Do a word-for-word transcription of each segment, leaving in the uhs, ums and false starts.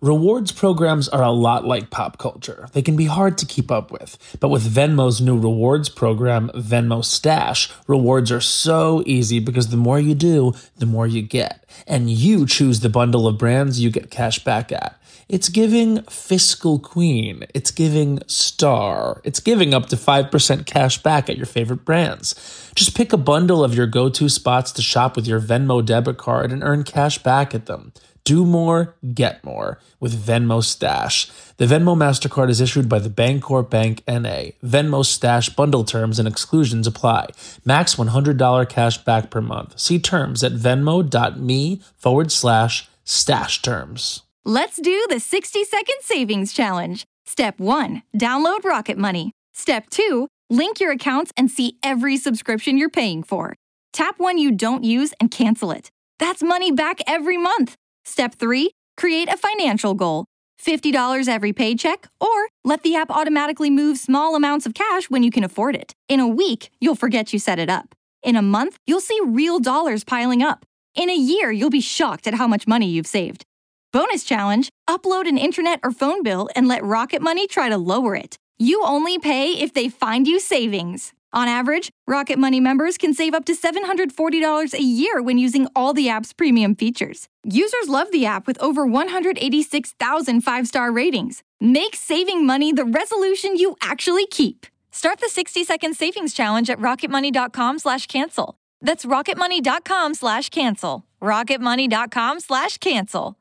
Rewards programs are a lot like pop culture. They can be hard to keep up with. But with Venmo's new rewards program, Venmo Stash, rewards are so easy because the more you do, the more you get. And you choose the bundle of brands you get cash back at. It's giving fiscal queen. It's giving star. It's giving up to five percent cash back at your favorite brands. Just pick a bundle of your go-to spots to shop with your Venmo debit card and earn cash back at them. Do more, get more with Venmo Stash. The Venmo MasterCard is issued by the Bancorp Bank N A. Venmo Stash bundle terms and exclusions apply. Max one hundred dollars cash back per month. See terms at venmo.me forward slash stash terms. Let's do the sixty second savings challenge. Step one, download Rocket Money. Step two, link your accounts and see every subscription you're paying for. Tap one you don't use and cancel it. That's money back every month. Step three, create a financial goal. fifty dollars every paycheck, or let the app automatically move small amounts of cash when you can afford it. In a week, you'll forget you set it up. In a month, you'll see real dollars piling up. In a year, you'll be shocked at how much money you've saved. Bonus challenge, upload an internet or phone bill and let Rocket Money try to lower it. You only pay if they find you savings. On average, Rocket Money members can save up to seven hundred forty dollars a year when using all the app's premium features. Users love the app with over one hundred eighty-six thousand five-star ratings. Make saving money the resolution you actually keep. Start the sixty second savings challenge at rocketmoney.com slash cancel. That's rocketmoney.com slash cancel. rocketmoney.com slash cancel.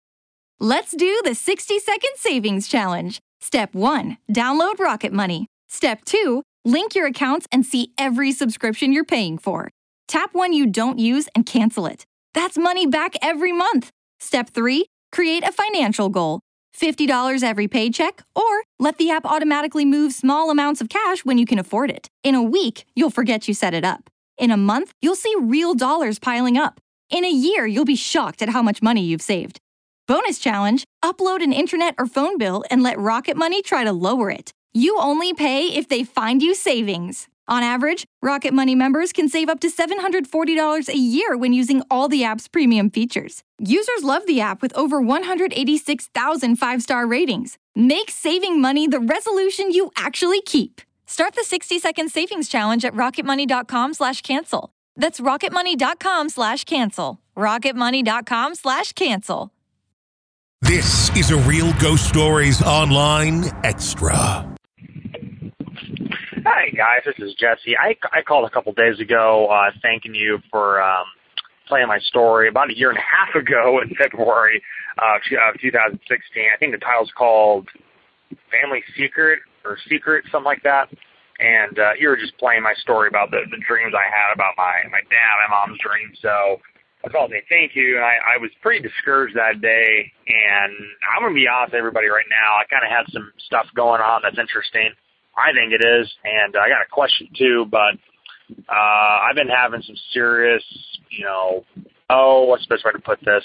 Let's do the sixty second savings challenge. Step one, download Rocket Money. Step two, link your accounts and see every subscription you're paying for. Tap one you don't use and cancel it. That's money back every month. Step three, create a financial goal. fifty dollars every paycheck, or let the app automatically move small amounts of cash when you can afford it. In a week, you'll forget you set it up. In a month, you'll see real dollars piling up. In a year, you'll be shocked at how much money you've saved. Bonus challenge, upload an internet or phone bill and let Rocket Money try to lower it. You only pay if they find you savings. On average, Rocket Money members can save up to seven hundred forty dollars a year when using all the app's premium features. Users love the app with over one hundred eighty-six thousand five-star ratings. Make saving money the resolution you actually keep. Start the sixty second savings challenge at rocketmoney.com slash cancel. That's rocketmoney.com slash cancel. rocketmoney.com slash cancel. This is a Real Ghost Stories Online Extra. Hi, guys. This is Jesse. I, I called a couple days ago uh, thanking you for um, playing my story about a year and a half ago in February uh, of two thousand sixteen. I think the title's called Family Secret or Secret, something like that. And uh, you were just playing my story about the, the dreams I had about my, my dad, my mom's dreams. So I called to say thank you. And I, I was pretty discouraged that day. And I'm going to be honest with everybody right now. I kind of had some stuff going on that's interesting. I think it is, and I got a question too, but uh, I've been having some serious, you know, oh, what's the best way to put this,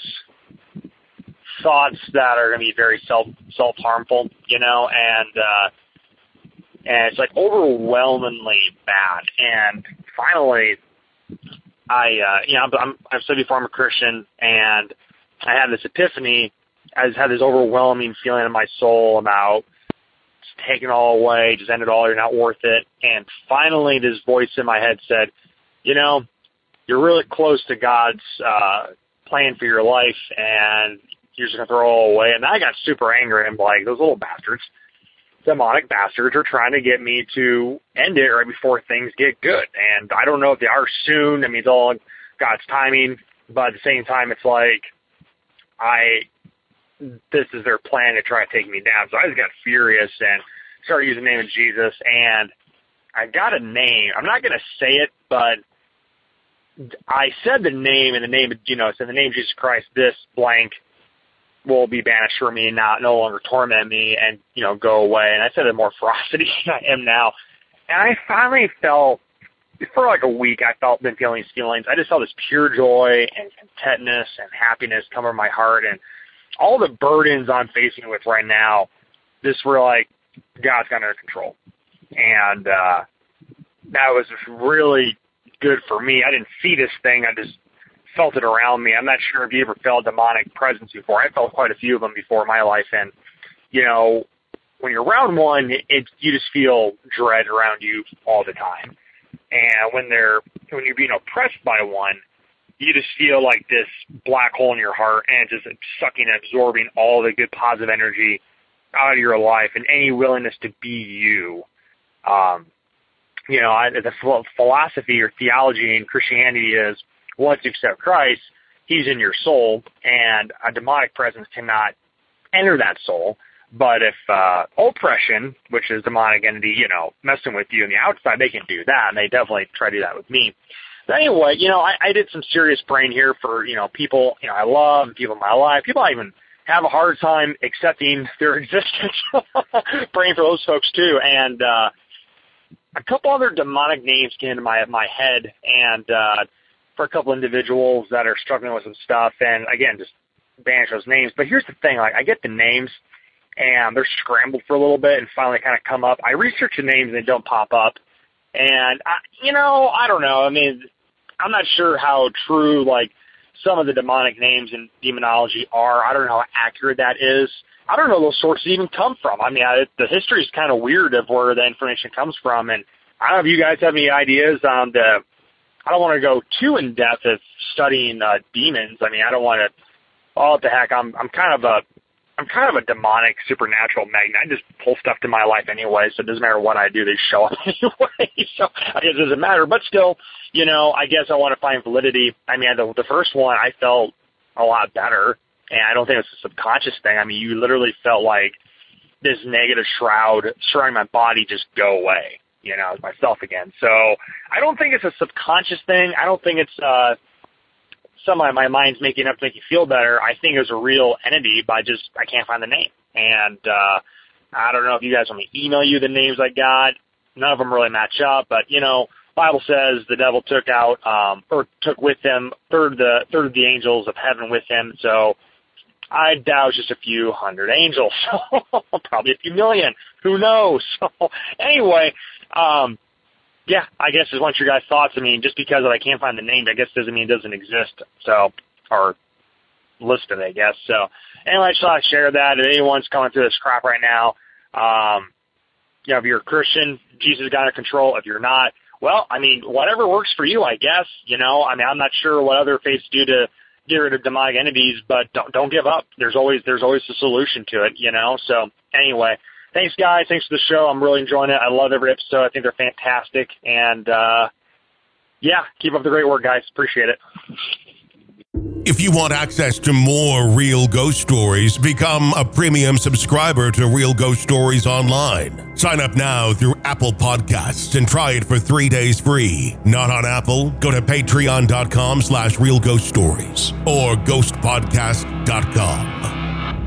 thoughts that are going to be very self, self-harmful, you know, and, uh, and it's like overwhelmingly bad. And finally, I, uh, you know, I'm, I've said before I'm a Christian, and I had this epiphany. I just had this overwhelming feeling in my soul about take it all away, just end it all, you're not worth it. And finally this voice in my head said, you know, you're really close to God's uh, plan for your life, and you're just going to throw it all away. And I got super angry. I'm like, those little bastards, demonic bastards, are trying to get me to end it right before things get good. And I don't know if they are soon. I mean, it's all God's timing. But at the same time, it's like, I... this is their plan to try to take me down. So I just got furious and started using the name of Jesus. And I got a name. I'm not going to say it, but I said the name in the name of, you know, said the name of Jesus Christ, this blank will be banished from me and not no longer torment me and, you know, go away. And I said it more ferocity than I am now. And I finally felt, for like a week, I felt been feeling these feelings. I just felt this pure joy and contentness and happiness come over my heart. And all the burdens I'm facing with right now, this were like, God's got under control. And uh, that was really good for me. I didn't see this thing. I just felt it around me. I'm not sure if you ever felt demonic presence before. I felt quite a few of them before in my life, and you know, when you're around one, it, it you just feel dread around you all the time. And when they're when you're being oppressed by one, you just feel like this black hole in your heart, and just sucking and absorbing all the good positive energy out of your life and any willingness to be you. Um, you know, I, the philosophy or theology in Christianity is once you accept Christ, he's in your soul, and a demonic presence cannot enter that soul. But if uh, oppression, which is demonic entity, you know, messing with you on the outside, they can do that, and they definitely try to do that with me. But anyway, you know, I, I did some serious praying here for, you know, people, you know, I love, people in my life, people I even have a hard time accepting their existence, praying for those folks too. And uh, a couple other demonic names came into my my head, and uh, for a couple individuals that are struggling with some stuff, and again, just banish those names. But here's the thing, like, I get the names, and they're scrambled for a little bit and finally kind of come up. I research the names and they don't pop up. And, I, you know, I don't know. I mean, I'm not sure how true, like, some of the demonic names in demonology are. I don't know how accurate that is. I don't know those sources even come from. I mean, I, the history is kind of weird of where the information comes from. And I don't know if you guys have any ideas on the, I don't want to go too in-depth of studying uh, demons. I mean, I don't want to, oh, what the heck, I'm, I'm kind of a, I'm kind of a demonic, supernatural magnet. I just pull stuff to my life anyway, so it doesn't matter what I do, they show up anyway. So I guess it doesn't matter. But still, you know, I guess I want to find validity. I mean, the, the first one, I felt a lot better, and I don't think it's a subconscious thing. I mean, you literally felt like this negative shroud surrounding my body just go away, you know, as myself again. So I don't think it's a subconscious thing. I don't think it's uh some of my mind's making up to make you feel better. I think it was a real entity, but I just, I can't find the name. And uh, I don't know if you guys want me to email you the names I got. None of them really match up, but, you know, Bible says the devil took out, um, or took with him third the third of the angels of heaven with him. So I doubt it's just a few hundred angels, probably a few million. Who knows? So anyway, um, yeah, I guess just want your guys' thoughts. I mean, just because I can't find the name, I guess doesn't mean it doesn't exist. So, or listed, I guess. So, anyway, I just thought I'd share that. If anyone's going through this crap right now, um, you know, if you're a Christian, Jesus got under control. If you're not, well, I mean, whatever works for you, I guess. You know, I mean, I'm not sure what other faiths do to get rid of demonic entities, but don't don't give up. There's always there's always a solution to it. You know. So, anyway. Thanks, guys. Thanks for the show. I'm really enjoying it. I love every episode. I think they're fantastic. And, uh, yeah, keep up the great work, guys. Appreciate it. If you want access to more Real Ghost Stories, become a premium subscriber to Real Ghost Stories Online. Sign up now through Apple Podcasts and try it for three days free. Not on Apple? Go to patreon.com slash Real Ghost Stories or ghost podcast dot com.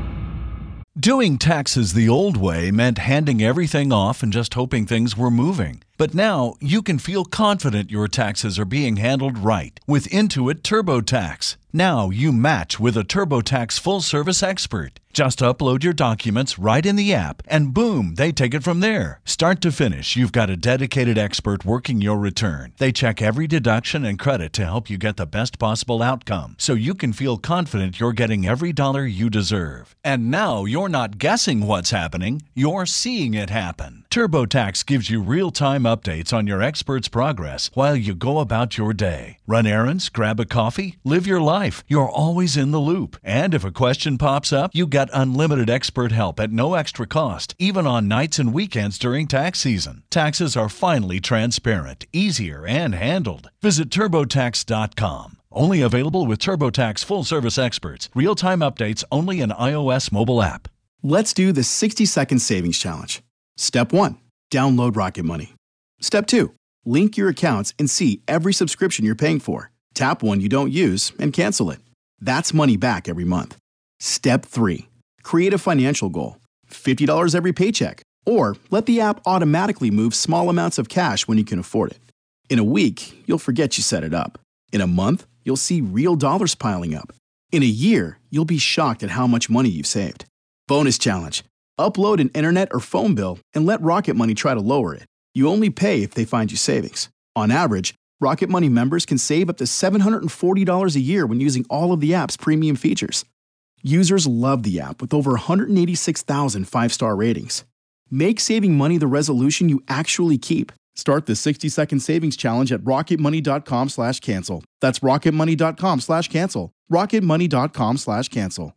Doing taxes the old way meant handing everything off and just hoping things were moving. But now you can feel confident your taxes are being handled right with Intuit TurboTax. Now you match with a TurboTax full-service expert. Just upload your documents right in the app, and boom, they take it from there. Start to finish, you've got a dedicated expert working your return. They check every deduction and credit to help you get the best possible outcome, so you can feel confident you're getting every dollar you deserve. And now you're not guessing what's happening, you're seeing it happen. TurboTax gives you real-time updates on your expert's progress while you go about your day. Run errands, grab a coffee, live your life. You're always in the loop. And if a question pops up, you get unlimited expert help at no extra cost, even on nights and weekends during tax season. Taxes are finally transparent, easier, and handled. Visit turbo tax dot com. Only available with TurboTax full-service experts. Real-time updates only in iOS mobile app. Let's do the sixty-second savings challenge. Step one, download Rocket Money. Step two, link your accounts and see every subscription you're paying for. Tap one you don't use and cancel it. That's money back every month. Step three, create a financial goal. fifty dollars every paycheck. Or let the app automatically move small amounts of cash when you can afford it. In a week, you'll forget you set it up. In a month, you'll see real dollars piling up. In a year, you'll be shocked at how much money you've saved. Bonus challenge. Upload an internet or phone bill and let Rocket Money try to lower it. You only pay if they find you savings. On average, Rocket Money members can save up to seven hundred forty dollars a year when using all of the app's premium features. Users love the app with over one hundred eighty-six thousand five-star ratings. Make saving money the resolution you actually keep. Start the sixty-second savings challenge at rocketmoney.com slash cancel. That's rocketmoney.com slash cancel. rocketmoney.com slash cancel.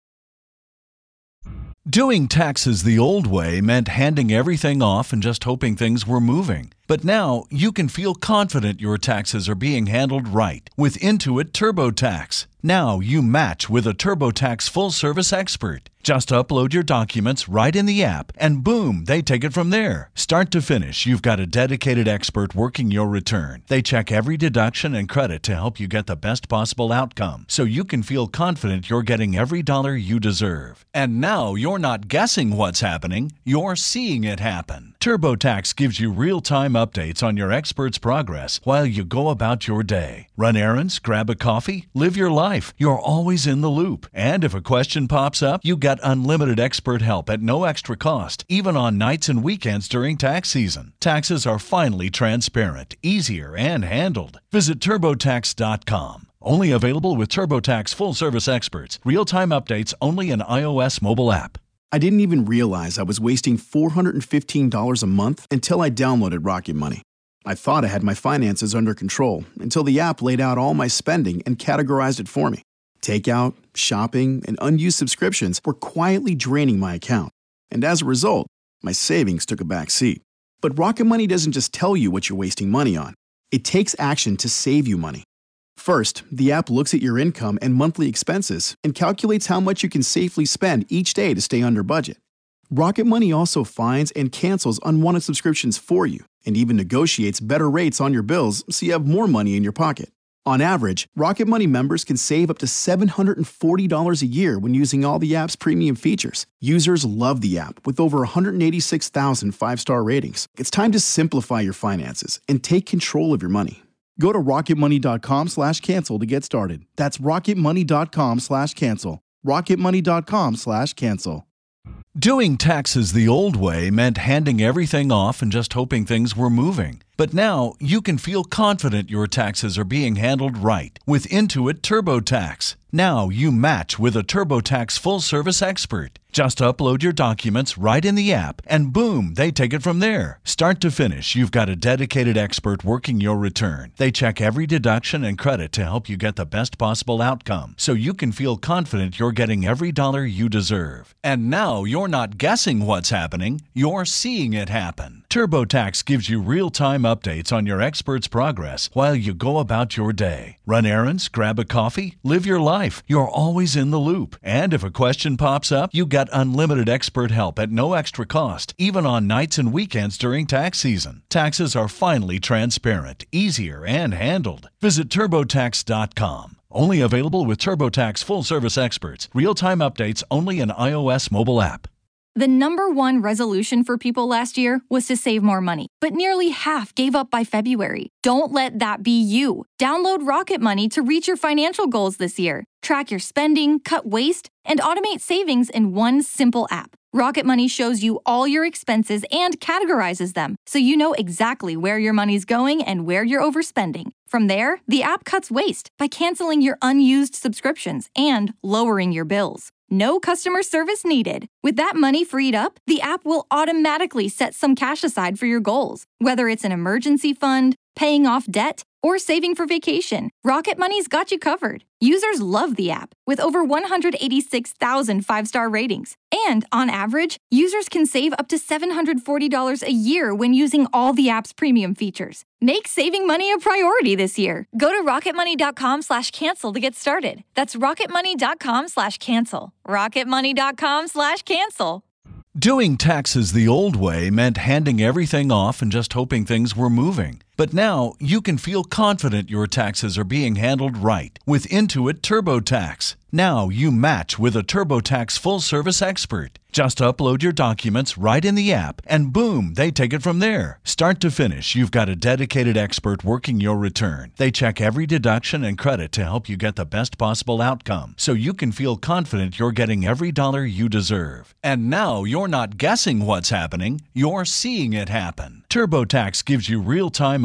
Doing taxes the old way meant handing everything off and just hoping things were moving. But now you can feel confident your taxes are being handled right with Intuit TurboTax. Now you match with a TurboTax full-service expert. Just upload your documents right in the app, and boom, they take it from there. Start to finish, you've got a dedicated expert working your return. They check every deduction and credit to help you get the best possible outcome, so you can feel confident you're getting every dollar you deserve. And now you're not guessing what's happening, you're seeing it happen. TurboTax gives you real-time updates on your expert's progress while you go about your day. Run errands, grab a coffee, live your life. You're always in the loop. And if a question pops up, you got unlimited expert help at no extra cost, even on nights and weekends during tax season. Taxes are finally transparent, easier, and handled. Visit TurboTax dot com. Only available with TurboTax full-service experts. Real-time updates only in iOS mobile app. I didn't even realize I was wasting four hundred fifteen dollars a month until I downloaded Rocket Money. I thought I had my finances under control until the app laid out all my spending and categorized it for me. Takeout, shopping, and unused subscriptions were quietly draining my account. And as a result, my savings took a back seat. But Rocket Money doesn't just tell you what you're wasting money on. It takes action to save you money. First, the app looks at your income and monthly expenses and calculates how much you can safely spend each day to stay under budget. Rocket Money also finds and cancels unwanted subscriptions for you and even negotiates better rates on your bills so you have more money in your pocket. On average, Rocket Money members can save up to seven hundred forty dollars a year when using all the app's premium features. Users love the app with over one hundred eighty-six thousand five-star ratings. It's time to simplify your finances and take control of your money. Go to rocketmoney.com slash cancel to get started. That's rocketmoney.com slash cancel. rocketmoney.com slash cancel. Doing taxes the old way meant handing everything off and just hoping things were moving. But now you can feel confident your taxes are being handled right with Intuit TurboTax. Now you match with a TurboTax full-service expert. Just upload your documents right in the app, and boom, they take it from there. Start to finish, you've got a dedicated expert working your return. They check every deduction and credit to help you get the best possible outcome, so you can feel confident you're getting every dollar you deserve. And now you're not guessing what's happening, you're seeing it happen. TurboTax gives you real-time updates on your expert's progress while you go about your day. Run errands, grab a coffee, live your life. You're always in the loop. And if a question pops up, you got unlimited expert help at no extra cost, even on nights and weekends during tax season. Taxes are finally transparent, easier, and handled. Visit TurboTax dot com. Only available with TurboTax full-service experts. Real-time updates only in iOS mobile app. The number one resolution for people last year was to save more money, but nearly half gave up by February. Don't let that be you. Download Rocket Money to reach your financial goals this year. Track your spending, cut waste, and automate savings in one simple app. Rocket Money shows you all your expenses and categorizes them, so you know exactly where your money's going and where you're overspending. From there, the app cuts waste by canceling your unused subscriptions and lowering your bills. No customer service needed. With that money freed up, the app will automatically set some cash aside for your goals, whether it's an emergency fund, paying off debt, or saving for vacation. Rocket Money's got you covered. Users love the app with over one hundred eighty-six thousand five-star ratings. And on average, users can save up to seven hundred forty dollars a year when using all the app's premium features. Make saving money a priority this year. Go to rocketmoney.com slash cancel to get started. That's rocketmoney.com slash cancel. rocketmoney.com slash cancel. Doing taxes the old way meant handing everything off and just hoping things were moving. But now you can feel confident your taxes are being handled right with Intuit TurboTax. Now you match with a TurboTax full-service expert. Just upload your documents right in the app, and boom, they take it from there. Start to finish, you've got a dedicated expert working your return. They check every deduction and credit to help you get the best possible outcome, so you can feel confident you're getting every dollar you deserve. And now you're not guessing what's happening, you're seeing it happen. TurboTax gives you real-time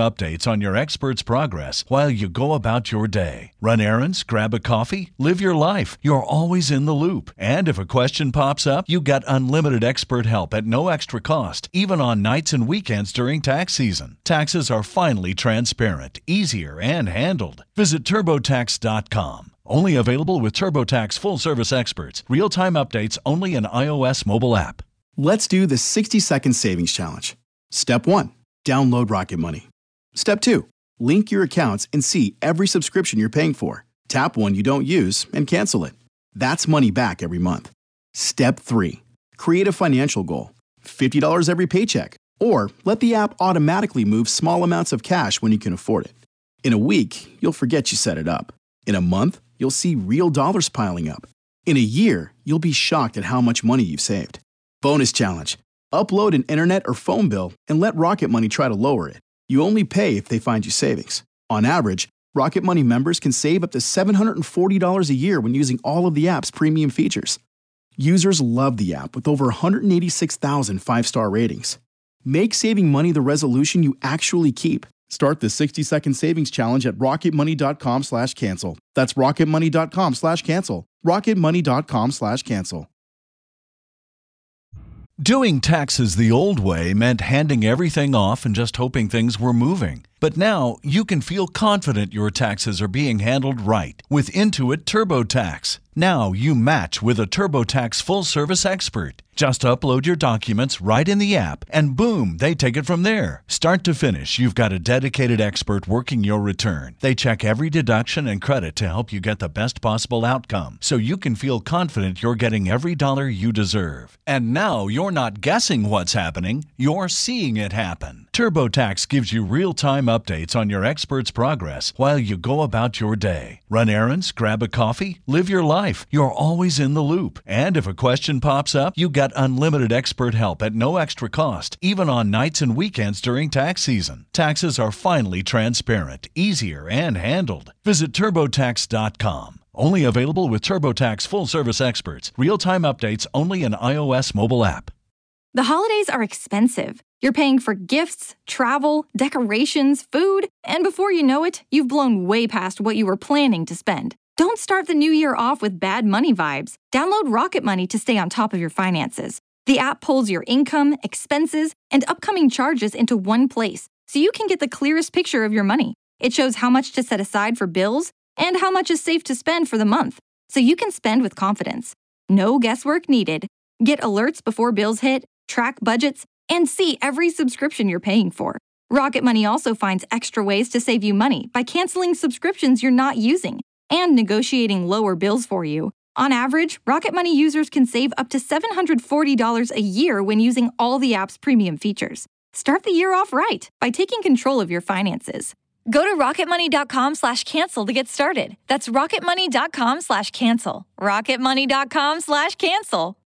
updates on your expert's progress while you go about your day. Run errands, grab a coffee, live your life. You're always in the loop. And if a question pops up, you got unlimited expert help at no extra cost, even on nights and weekends during tax season. Taxes are finally transparent, easier, and handled. Visit TurboTax dot com. Only available with TurboTax full-service experts. Real-time updates only in iOS mobile app. Let's do the sixty-second savings challenge. Step one, download Rocket Money. Step two, link your accounts and see every subscription you're paying for. Tap one you don't use and cancel it. That's money back every month. Step three, create a financial goal, fifty dollars every paycheck, or let the app automatically move small amounts of cash when you can afford it. In a week, you'll forget you set it up. In a month, you'll see real dollars piling up. In a year, you'll be shocked at how much money you've saved. Bonus challenge. Upload an internet or phone bill and let Rocket Money try to lower it. You only pay if they find you savings. On average, Rocket Money members can save up to seven hundred forty dollars a year when using all of the app's premium features. Users love the app with over one hundred eighty-six thousand five-star ratings. Make saving money the resolution you actually keep. Start the sixty-second savings challenge at rocketmoney.com slash cancel. That's rocketmoney.com slash cancel. rocketmoney.com slash cancel. Doing taxes the old way meant handing everything off and just hoping things were moving. But now you can feel confident your taxes are being handled right with Intuit TurboTax. Now you match with a TurboTax full-service expert. Just upload your documents right in the app, and boom, they take it from there. Start to finish, you've got a dedicated expert working your return. They check every deduction and credit to help you get the best possible outcome, so you can feel confident you're getting every dollar you deserve. And now you're not guessing what's happening, you're seeing it happen. TurboTax gives you real-time updates on your expert's progress while you go about your day. Run errands, grab a coffee, live your life. You're always in the loop. And if a question pops up, you got unlimited expert help at no extra cost, even on nights and weekends during tax season. Taxes are finally transparent, easier, and handled. Visit TurboTax dot com. Only available with TurboTax full-service experts. Real-time updates only in iOS mobile app. The holidays are expensive. You're paying for gifts, travel, decorations, food, and before you know it, you've blown way past what you were planning to spend. Don't start the new year off with bad money vibes. Download Rocket Money to stay on top of your finances. The app pulls your income, expenses, and upcoming charges into one place, so you can get the clearest picture of your money. It shows how much to set aside for bills and how much is safe to spend for the month, so you can spend with confidence. No guesswork needed. Get alerts before bills hit, track budgets, and see every subscription you're paying for. Rocket Money also finds extra ways to save you money by canceling subscriptions you're not using and negotiating lower bills for you. On average, Rocket Money users can save up to seven hundred forty dollars a year when using all the app's premium features. Start the year off right by taking control of your finances. Go to rocketmoney.com slash cancel to get started. That's rocketmoney.com slash cancel. rocketmoney.com slash cancel.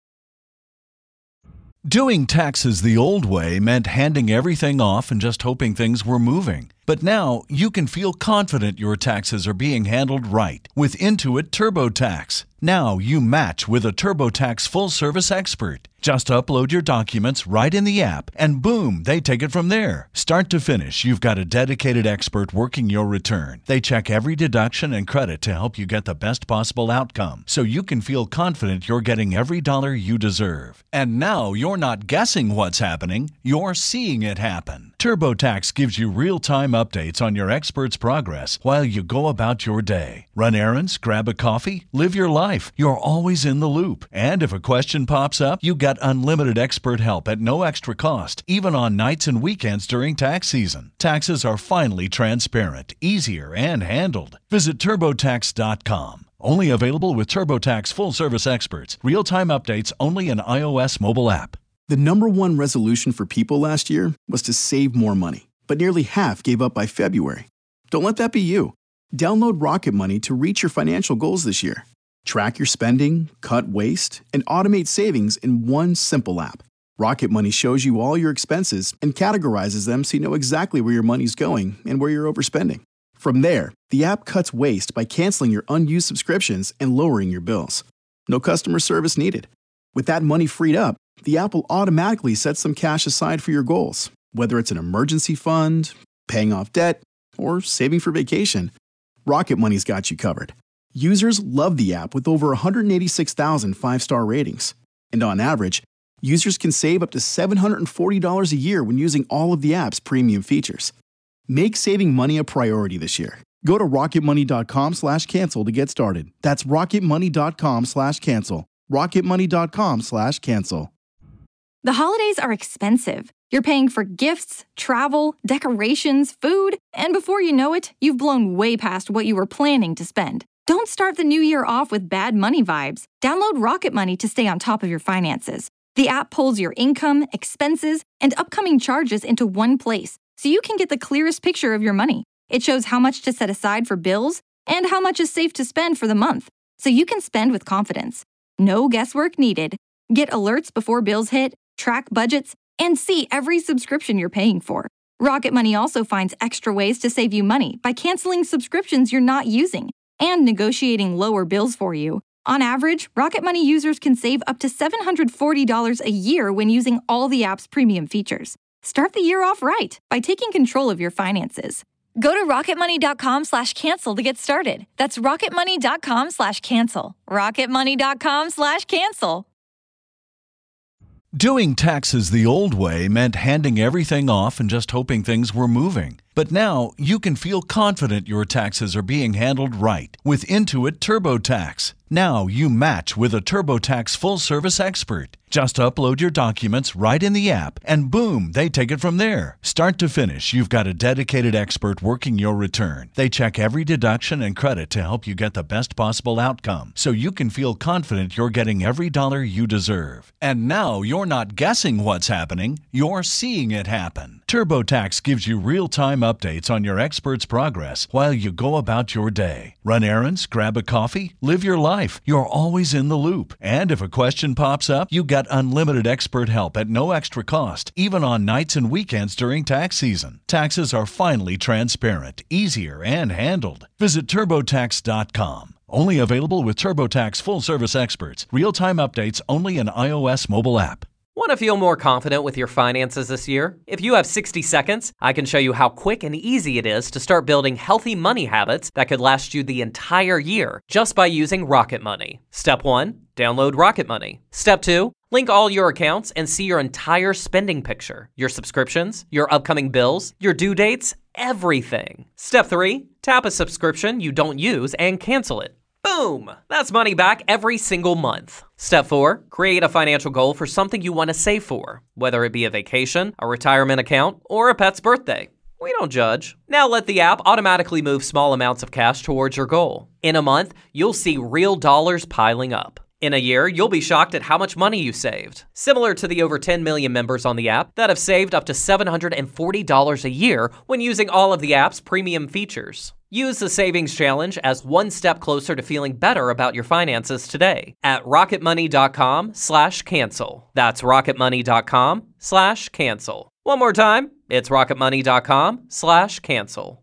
Doing taxes the old way meant handing everything off and just hoping things were moving. But now you can feel confident your taxes are being handled right with Intuit TurboTax. Now you match with a TurboTax full-service expert. Just upload your documents right in the app, and boom, they take it from there. Start to finish, you've got a dedicated expert working your return. They check every deduction and credit to help you get the best possible outcome, so you can feel confident you're getting every dollar you deserve. And now you're not guessing what's happening, you're seeing it happen. TurboTax gives you real-time updates on your expert's progress while you go about your day. Run errands, grab a coffee, live your life. You're always in the loop. And if a question pops up, you got unlimited expert help at no extra cost, even on nights and weekends during tax season. Taxes are finally transparent, easier, and handled. Visit TurboTax dot com. Only available with TurboTax full-service experts. Real-time updates only in iOS mobile app. The number one resolution for people last year was to save more money, but nearly half gave up by February. Don't let that be you. Download Rocket Money to reach your financial goals this year. Track your spending, cut waste, and automate savings in one simple app. Rocket Money shows you all your expenses and categorizes them so you know exactly where your money's going and where you're overspending. From there, the app cuts waste by canceling your unused subscriptions and lowering your bills. No customer service needed. With that money freed up, the app will automatically set some cash aside for your goals, whether it's an emergency fund, paying off debt, or saving for vacation, Rocket Money's got you covered. Users love the app with over one hundred eighty-six thousand five-star ratings. And on average, users can save up to seven hundred forty dollars a year when using all of the app's premium features. Make saving money a priority this year. Go to rocketmoney.com slash cancel to get started. That's rocketmoney.com slash cancel. rocketmoney.com slash cancel. The holidays are expensive. You're paying for gifts, travel, decorations, food, and before you know it, you've blown way past what you were planning to spend. Don't start the new year off with bad money vibes. Download Rocket Money to stay on top of your finances. The app pulls your income, expenses, and upcoming charges into one place, so you can get the clearest picture of your money. It shows how much to set aside for bills and how much is safe to spend for the month, so you can spend with confidence. No guesswork needed. Get alerts before bills hit, track budgets, and see every subscription you're paying for. Rocket Money also finds extra ways to save you money by canceling subscriptions you're not using and negotiating lower bills for you. On average, Rocket Money users can save up to seven hundred forty dollars a year when using all the app's premium features. Start the year off right by taking control of your finances. Go to rocketmoney.com slash cancel to get started. That's rocketmoney.com slash cancel. rocketmoney.com slash cancel. Doing taxes the old way meant handing everything off and just hoping things were moving. But now you can feel confident your taxes are being handled right with Intuit TurboTax. Now you match with a TurboTax full-service expert. Just upload your documents right in the app, and boom, they take it from there. Start to finish, you've got a dedicated expert working your return. They check every deduction and credit to help you get the best possible outcome, so you can feel confident you're getting every dollar you deserve. And now you're not guessing what's happening, you're seeing it happen. TurboTax gives you real-time updates on your expert's progress while you go about your day. Run errands, grab a coffee, live your life. You're always in the loop. And if a question pops up, you get unlimited expert help at no extra cost, even on nights and weekends during tax season. Taxes are finally transparent, easier, and handled. Visit TurboTax dot com. Only available with TurboTax full-service experts. Real-time updates only in iOS mobile app. Want to feel more confident with your finances this year? If you have sixty seconds, I can show you how quick and easy it is to start building healthy money habits that could last you the entire year just by using Rocket Money. Step one, download Rocket Money. Step two, link all your accounts and see your entire spending picture, your subscriptions, your upcoming bills, your due dates, everything. Step three, tap a subscription you don't use and cancel it. Boom! That's money back every single month. Step four, create a financial goal for something you want to save for, whether it be a vacation, a retirement account, or a pet's birthday. We don't judge. Now let the app automatically move small amounts of cash towards your goal. In a month, you'll see real dollars piling up. In a year, you'll be shocked at how much money you saved. Similar to the over ten million members on the app that have saved up to seven hundred forty dollars a year when using all of the app's premium features. Use the Savings Challenge as one step closer to feeling better about your finances today at rocketmoney.com slash cancel. That's rocketmoney.com slash cancel. One more time, it's rocketmoney.com slash cancel.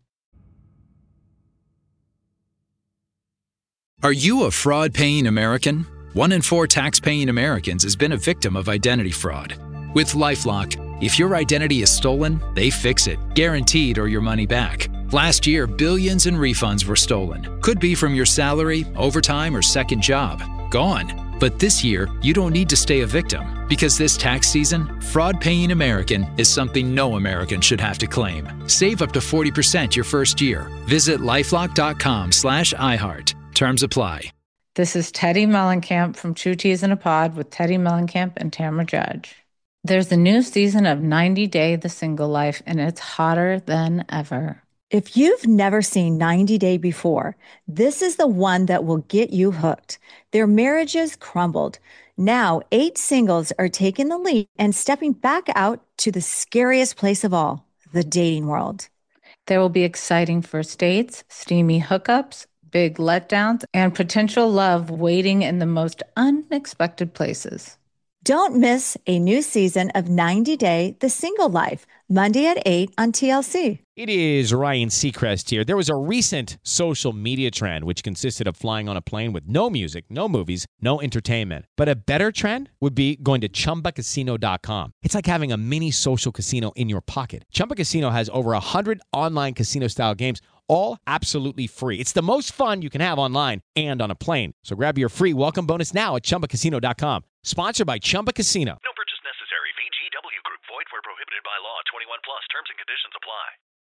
Are you a fraud-paying American? One in four tax-paying Americans has been a victim of identity fraud. With LifeLock, if your identity is stolen, they fix it, guaranteed, or your money back. Last year, billions in refunds were stolen. Could be from your salary, overtime, or second job. Gone. But this year, you don't need to stay a victim, because this tax season, fraud-paying American is something no American should have to claim. Save up to forty percent your first year. Visit lifelock.com slash iHeart. Terms apply. This is Teddy Mellencamp from Two Teas in a Pod with Teddy Mellencamp and Tamara Judge. There's a new season of ninety Day the Single Life, and it's hotter than ever. If you've never seen ninety Day before, this is the one that will get you hooked. Their marriages crumbled. Now, eight singles are taking the lead and stepping back out to the scariest place of all, the dating world. There will be exciting first dates, steamy hookups, big letdowns, and potential love waiting in the most unexpected places. Don't miss a new season of ninety day The Single Life, Monday at eight on T L C. It is Ryan Seacrest here. There was a recent social media trend which consisted of flying on a plane with no music, no movies, no entertainment. But a better trend would be going to Chumba Casino dot com. It's like having a mini social casino in your pocket. Chumba Casino has over one hundred online casino-style games, all absolutely free. It's the most fun you can have online and on a plane. So grab your free welcome bonus now at Chumba Casino dot com. Sponsored by Chumba Casino. No purchase necessary. V G W Group. Void where prohibited by law. twenty-one plus. Terms and conditions apply.